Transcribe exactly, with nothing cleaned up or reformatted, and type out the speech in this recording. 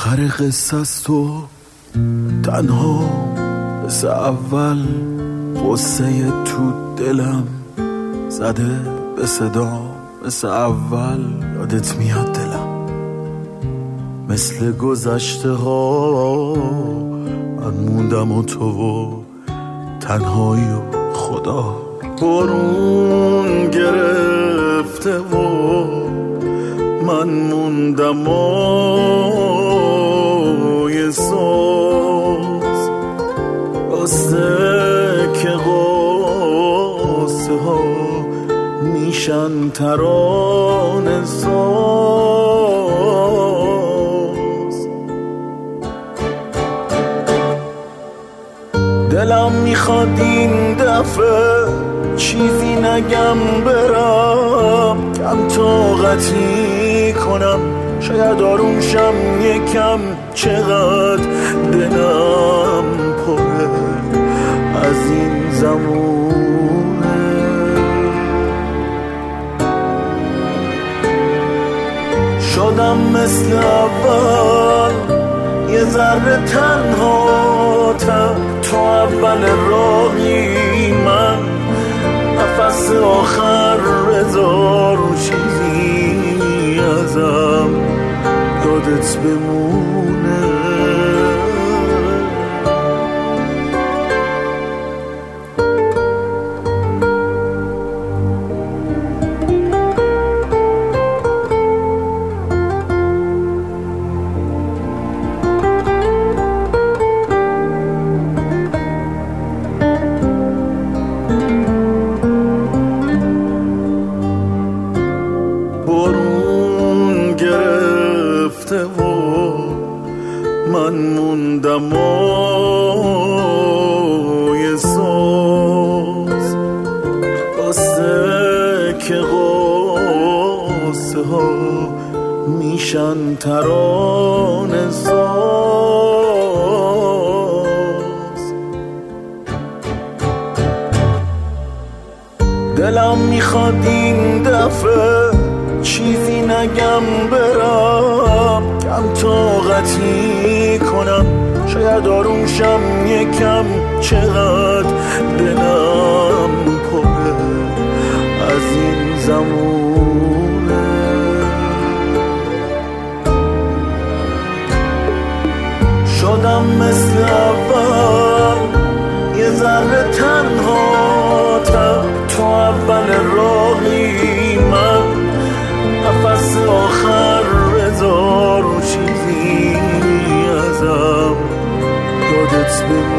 آخر قصه است تو تنها مثل اول، قصه تو دلم زده به صدا مثل اول. یادت میاد دلم مثل گذشته ها، من موندم و تو و تنهایی و خدا. برون گرفته و من موندم و یه ساز، راسته که قصه ها میشن ترانه ساز. دلم میخواد این دفعه چیزی نگم برم، کم طاقتی کنم شاید آروم شم یکم. چقدر دلم پره از این زمونه، شدم مثل اول یه ذره تنها تر. تو اول راهی من نفس آخر رضا رو چیزی ازم یادت بمونه. برون گرفته و من موندم و یه ساز، قصه که قصه ها میشن ترانه ساز. دلم میخواد این دفعه چیزی نگم برم، کم طاقتی کنم شاید آروم شم یکم. چقدر دلم پره از این زمونه، شدم مثل اول یه ذره تنها تر. تو اول راهی من نفس آخر رضا رو چیزی ازم یادت بمونه.